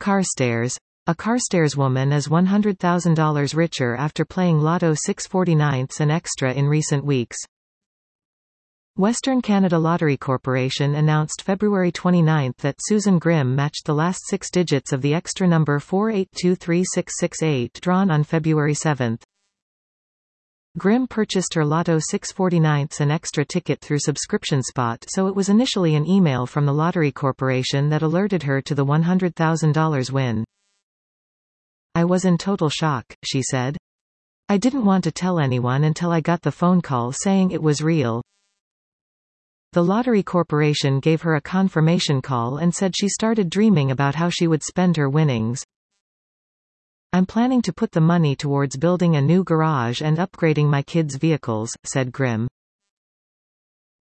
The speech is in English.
Carstairs. A Carstairs woman is $100,000 richer after playing Lotto 6/49 and extra in recent weeks. Western Canada Lottery Corporation announced February 29 that Susan Grimm matched the last 6 digits of the extra number 48236668 drawn on February 7. Grimm purchased her Lotto 6/49 and extra ticket through subscription spot, so it was initially an email from the Lottery Corporation that alerted her to the $100,000 win. "I was in total shock," she said. "I didn't want to tell anyone until I got the phone call saying it was real." The Lottery Corporation gave her a confirmation call and said she started dreaming about how she would spend her winnings. "I'm planning to put the money towards building a new garage and upgrading my kids' vehicles," said Grimm.